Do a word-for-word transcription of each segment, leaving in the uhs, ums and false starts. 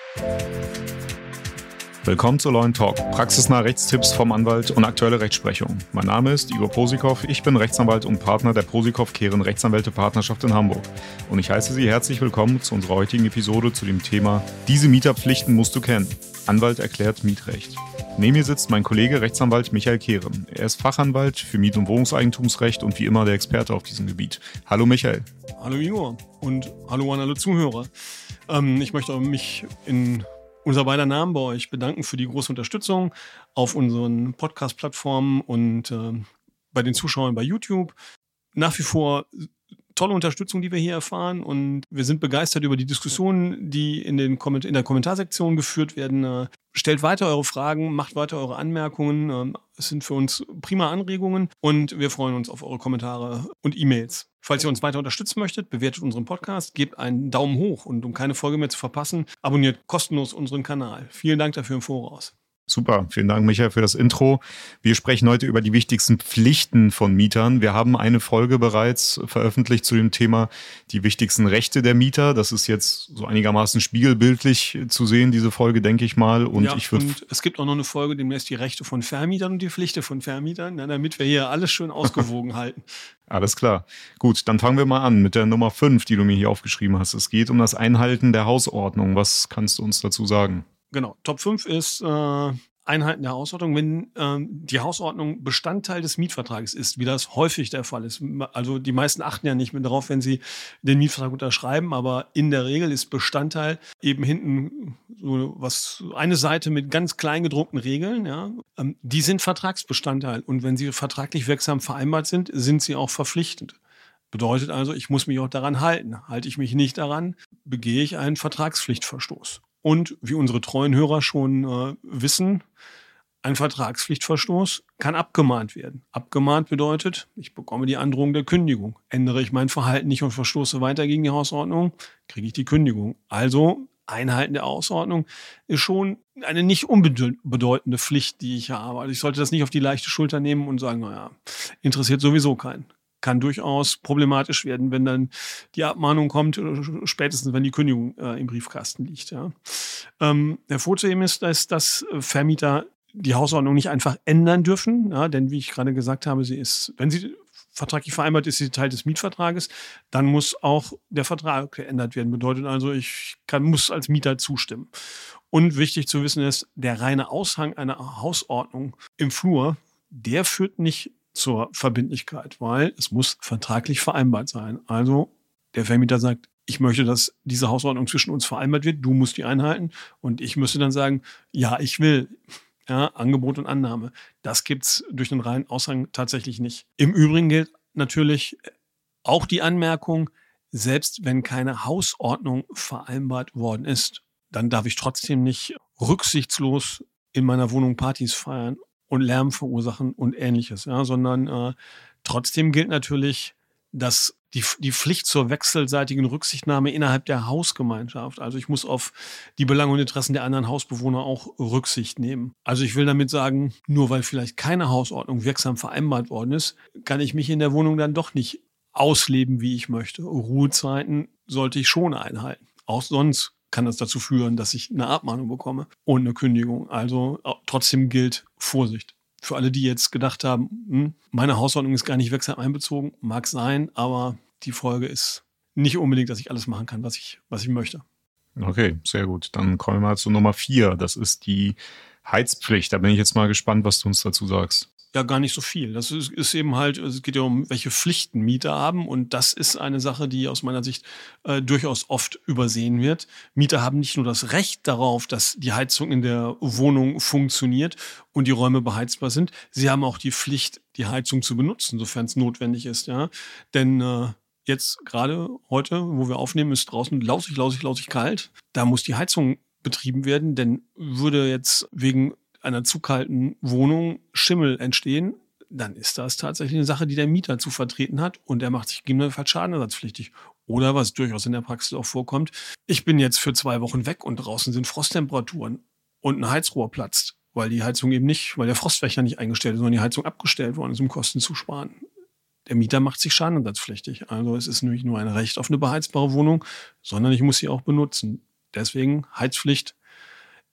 Willkommen zu Law and Talk, praxisnahe Rechtstipps vom Anwalt und aktuelle Rechtsprechung. Mein Name ist Igor Posikow, ich bin Rechtsanwalt und Partner der Posikow-Kehren Rechtsanwälte-Partnerschaft in Hamburg. Und ich heiße Sie herzlich willkommen zu unserer heutigen Episode zu dem Thema Diese Mieterpflichten musst du kennen. Anwalt erklärt Mietrecht. Neben mir sitzt mein Kollege Rechtsanwalt Michael Kehren. Er ist Fachanwalt für Miet- und Wohnungseigentumsrecht und wie immer der Experte auf diesem Gebiet. Hallo Michael. Hallo Igor und hallo an alle Zuhörer. Ähm, ich möchte mich in unser beider Namen bei euch bedanken für die große Unterstützung auf unseren Podcast-Plattformen und äh, bei den Zuschauern bei YouTube. Nach wie vor tolle Unterstützung, die wir hier erfahren, und wir sind begeistert über die Diskussionen, die in, den Komment- in der Kommentarsektion geführt werden. Äh, stellt weiter eure Fragen, macht weiter eure Anmerkungen. Äh, es sind für uns prima Anregungen und wir freuen uns auf eure Kommentare und E-Mails. Falls ihr uns weiter unterstützen möchtet, bewertet unseren Podcast, gebt einen Daumen hoch und um keine Folge mehr zu verpassen, abonniert kostenlos unseren Kanal. Vielen Dank dafür im Voraus. Super, vielen Dank Michael für das Intro. Wir sprechen heute über die wichtigsten Pflichten von Mietern. Wir haben eine Folge bereits veröffentlicht zu dem Thema die wichtigsten Rechte der Mieter. Das ist jetzt so einigermaßen spiegelbildlich zu sehen, diese Folge, denke ich mal. Und, ja, ich würd und es gibt auch noch eine Folge, demnächst die Rechte von Vermietern und die Pflichten von Vermietern, na, damit wir hier alles schön ausgewogen halten. Alles klar. Gut, dann fangen wir mal an mit der Nummer fünf, die du mir hier aufgeschrieben hast. Es geht um das Einhalten der Hausordnung. Was kannst du uns dazu sagen? Genau, Top fünf ist äh, Einhalten der Hausordnung. Wenn ähm, die Hausordnung Bestandteil des Mietvertrages ist, wie das häufig der Fall ist. Also die meisten achten ja nicht mehr darauf, wenn sie den Mietvertrag unterschreiben, aber in der Regel ist Bestandteil eben hinten so was, eine Seite mit ganz klein gedruckten Regeln. Ja, ähm, die sind Vertragsbestandteil, und wenn sie vertraglich wirksam vereinbart sind, sind sie auch verpflichtend. Bedeutet also, ich muss mich auch daran halten. Halte ich mich nicht daran, begehe ich einen Vertragspflichtverstoß. Und wie unsere treuen Hörer schon äh, wissen, ein Vertragspflichtverstoß kann abgemahnt werden. Abgemahnt bedeutet, ich bekomme die Androhung der Kündigung. Ändere ich mein Verhalten nicht und verstoße weiter gegen die Hausordnung, kriege ich die Kündigung. Also Einhalten der Hausordnung ist schon eine nicht unbedeutende Pflicht, die ich habe. Also ich sollte das nicht auf die leichte Schulter nehmen und sagen, naja, interessiert sowieso keinen. Kann durchaus problematisch werden, wenn dann die Abmahnung kommt, spätestens wenn die Kündigung äh, im Briefkasten liegt. Ja. Ähm, hervorzuheben ist, dass, dass Vermieter die Hausordnung nicht einfach ändern dürfen, ja, denn wie ich gerade gesagt habe, sie ist, wenn sie vertraglich vereinbart ist, sie Teil des Mietvertrages, dann muss auch der Vertrag geändert werden. Bedeutet also, ich kann, muss als Mieter zustimmen. Und wichtig zu wissen ist, der reine Aushang einer Hausordnung im Flur, der führt nicht zur Verbindlichkeit, weil es muss vertraglich vereinbart sein. Also der Vermieter sagt, ich möchte, dass diese Hausordnung zwischen uns vereinbart wird, du musst die einhalten, und ich müsste dann sagen, ja, ich will. Ja, Angebot und Annahme. Das gibt's durch den reinen Aushang tatsächlich nicht. Im Übrigen gilt natürlich auch die Anmerkung, selbst wenn keine Hausordnung vereinbart worden ist, dann darf ich trotzdem nicht rücksichtslos in meiner Wohnung Partys feiern und Lärm verursachen und Ähnliches, ja, sondern äh, trotzdem gilt natürlich, dass die, die Pflicht zur wechselseitigen Rücksichtnahme innerhalb der Hausgemeinschaft, also ich muss auf die Belange und Interessen der anderen Hausbewohner auch Rücksicht nehmen. Also ich will damit sagen, nur weil vielleicht keine Hausordnung wirksam vereinbart worden ist, kann ich mich in der Wohnung dann doch nicht ausleben, wie ich möchte. Ruhezeiten sollte ich schon einhalten. Auch sonst kann das dazu führen, dass ich eine Abmahnung bekomme und eine Kündigung. Also trotzdem gilt Vorsicht. Für alle, die jetzt gedacht haben, hm, meine Hausordnung ist gar nicht wirksam einbezogen, mag sein, aber die Folge ist nicht unbedingt, dass ich alles machen kann, was ich, was ich möchte. Okay, sehr gut. Dann kommen wir mal zu Nummer vier. Das ist die Heizpflicht. Da bin ich jetzt mal gespannt, was du uns dazu sagst. Ja, gar nicht so viel. Das ist, ist eben halt, es geht ja um, welche Pflichten Mieter haben, und das ist eine Sache, die aus meiner Sicht äh, durchaus oft übersehen wird. Mieter haben nicht nur das Recht darauf, dass die Heizung in der Wohnung funktioniert und die Räume beheizbar sind, sie haben auch die Pflicht, die Heizung zu benutzen, sofern es notwendig ist. Ja, denn äh, jetzt gerade heute, wo wir aufnehmen, ist draußen lausig, lausig, lausig kalt. Da muss die Heizung betrieben werden, denn würde jetzt wegen einer zu kalten Wohnung Schimmel entstehen, dann ist das tatsächlich eine Sache, die der Mieter zu vertreten hat, und er macht sich gegebenenfalls schadenersatzpflichtig. Oder, was durchaus in der Praxis auch vorkommt, ich bin jetzt für zwei Wochen weg und draußen sind Frosttemperaturen und ein Heizrohr platzt, weil die Heizung eben nicht, weil der Frostwächter nicht eingestellt ist, sondern die Heizung abgestellt worden ist, um Kosten zu sparen. Der Mieter macht sich schadenersatzpflichtig. Also es ist nicht nur ein Recht auf eine beheizbare Wohnung, sondern ich muss sie auch benutzen. Deswegen Heizpflicht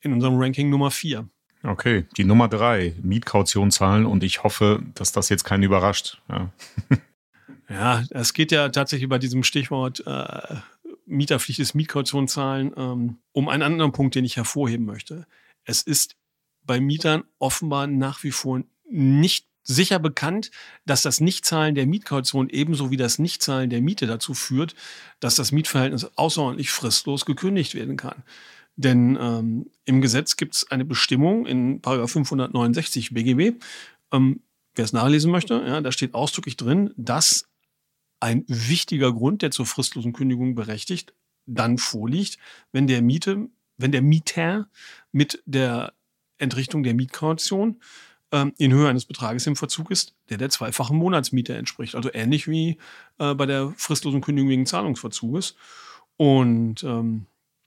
in unserem Ranking Nummer vier. Okay, die Nummer drei, Mietkaution zahlen, und ich hoffe, dass das jetzt keinen überrascht. Ja, ja, es geht ja tatsächlich bei diesem Stichwort äh, Mieterpflicht ist Mietkaution zahlen ähm, um einen anderen Punkt, den ich hervorheben möchte. Es ist bei Mietern offenbar nach wie vor nicht sicher bekannt, dass das Nichtzahlen der Mietkaution ebenso wie das Nichtzahlen der Miete dazu führt, dass das Mietverhältnis außerordentlich fristlos gekündigt werden kann. Denn ähm, im Gesetz gibt es eine Bestimmung in Paragraph fünfhundertneunundsechzig B G B. Ähm, wer es nachlesen möchte, ja, da steht ausdrücklich drin, dass ein wichtiger Grund, der zur fristlosen Kündigung berechtigt, dann vorliegt, wenn der Miete, wenn der Mieter mit der Entrichtung der Mietkaution ähm, in Höhe eines Betrages im Verzug ist, der der zweifachen Monatsmiete entspricht. Also ähnlich wie äh, bei der fristlosen Kündigung wegen Zahlungsverzuges. Und ähm,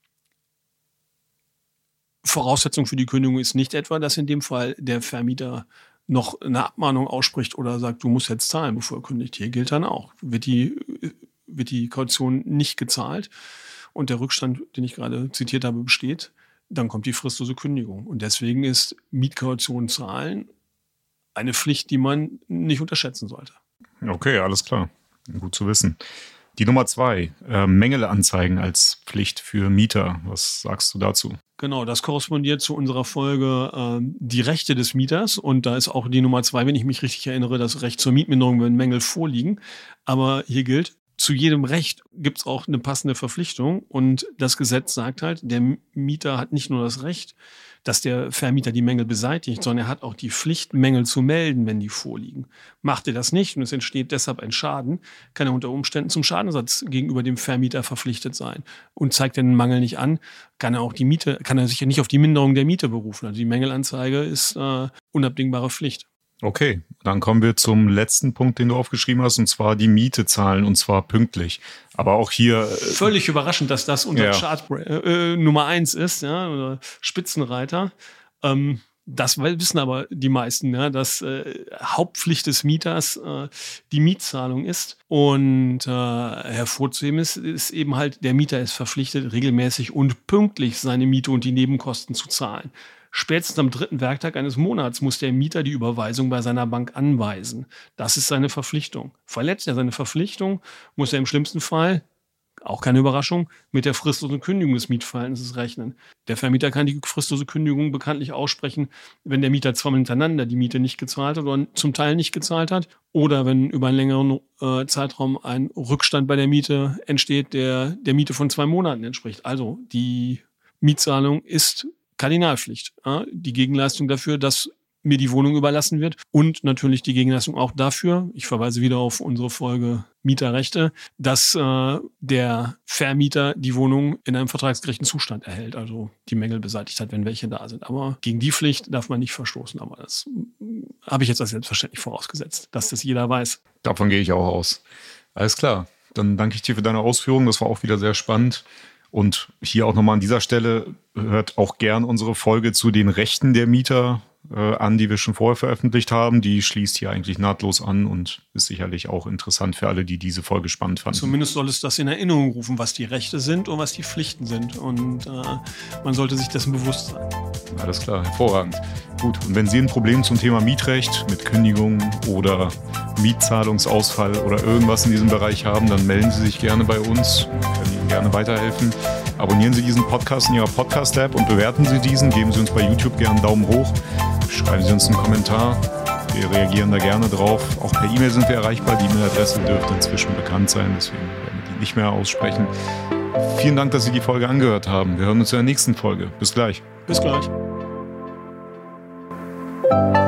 Voraussetzung für die Kündigung ist nicht etwa, dass in dem Fall der Vermieter noch eine Abmahnung ausspricht oder sagt, du musst jetzt zahlen, bevor er kündigt. Hier gilt dann auch, wird die, wird die Kaution nicht gezahlt und der Rückstand, den ich gerade zitiert habe, besteht, dann kommt die fristlose Kündigung. Und deswegen ist Mietkaution zahlen eine Pflicht, die man nicht unterschätzen sollte. Okay, alles klar. Gut zu wissen. Die Nummer zwei, äh, Mängel anzeigen als Pflicht für Mieter. Was sagst du dazu? Genau, das korrespondiert zu unserer Folge äh, die Rechte des Mieters. Und da ist auch die Nummer zwei, wenn ich mich richtig erinnere, das Recht zur Mietminderung, wenn Mängel vorliegen. Aber hier gilt, zu jedem Recht gibt es auch eine passende Verpflichtung. Und das Gesetz sagt halt, der Mieter hat nicht nur das Recht, dass der Vermieter die Mängel beseitigt, sondern er hat auch die Pflicht, Mängel zu melden, wenn die vorliegen. Macht er das nicht und es entsteht deshalb ein Schaden, kann er unter Umständen zum Schadenersatz gegenüber dem Vermieter verpflichtet sein. Und zeigt er den Mangel nicht an, kann er auch die Miete, kann er sich ja nicht auf die Minderung der Miete berufen. Also die Mängelanzeige ist äh, unabdingbare Pflicht. Okay, dann kommen wir zum letzten Punkt, den du aufgeschrieben hast, und zwar die Miete zahlen, und zwar pünktlich. Aber auch hier... Äh, Völlig überraschend, dass das unser ja. Chart äh, Nummer eins ist, ja, oder Spitzenreiter. Ähm, das wissen aber die meisten, ja, dass äh, Hauptpflicht des Mieters äh, die Mietzahlung ist. Und äh, hervorzuheben ist, ist eben halt, der Mieter ist verpflichtet, regelmäßig und pünktlich seine Miete und die Nebenkosten zu zahlen. Spätestens am dritten Werktag eines Monats muss der Mieter die Überweisung bei seiner Bank anweisen. Das ist seine Verpflichtung. Verletzt er seine Verpflichtung, muss er im schlimmsten Fall, auch keine Überraschung, mit der fristlosen Kündigung des Mietverhältnisses rechnen. Der Vermieter kann die fristlose Kündigung bekanntlich aussprechen, wenn der Mieter zweimal hintereinander die Miete nicht gezahlt hat oder zum Teil nicht gezahlt hat oder wenn über einen längeren äh, Zeitraum ein Rückstand bei der Miete entsteht, der der Miete von zwei Monaten entspricht. Also die Mietzahlung ist Kardinalpflicht. Ja, die Gegenleistung dafür, dass mir die Wohnung überlassen wird und natürlich die Gegenleistung auch dafür, ich verweise wieder auf unsere Folge Mieterrechte, dass äh, der Vermieter die Wohnung in einem vertragsgerechten Zustand erhält, also die Mängel beseitigt hat, wenn welche da sind. Aber gegen die Pflicht darf man nicht verstoßen. Aber das habe ich jetzt als selbstverständlich vorausgesetzt, dass das jeder weiß. Davon gehe ich auch aus. Alles klar. Dann danke ich dir für deine Ausführungen. Das war auch wieder sehr spannend. Und hier auch nochmal an dieser Stelle, hört auch gern unsere Folge zu den Rechten der Mieter äh, an, die wir schon vorher veröffentlicht haben. Die schließt hier eigentlich nahtlos an und ist sicherlich auch interessant für alle, die diese Folge spannend fanden. Zumindest soll es das in Erinnerung rufen, was die Rechte sind und was die Pflichten sind. Und äh, man sollte sich dessen bewusst sein. Alles klar, hervorragend. Gut, und wenn Sie ein Problem zum Thema Mietrecht mit Kündigung oder Mietzahlungsausfall oder irgendwas in diesem Bereich haben, dann melden Sie sich gerne bei uns. Wir können Ihnen gerne weiterhelfen. Abonnieren Sie diesen Podcast in Ihrer Podcast-App und bewerten Sie diesen. Geben Sie uns bei YouTube gerne einen Daumen hoch. Schreiben Sie uns einen Kommentar. Wir reagieren da gerne drauf. Auch per E-Mail sind wir erreichbar. Die E-Mail-Adresse dürfte inzwischen bekannt sein, deswegen werden wir die nicht mehr aussprechen. Vielen Dank, dass Sie die Folge angehört haben. Wir hören uns in der nächsten Folge. Bis gleich. Bis gleich.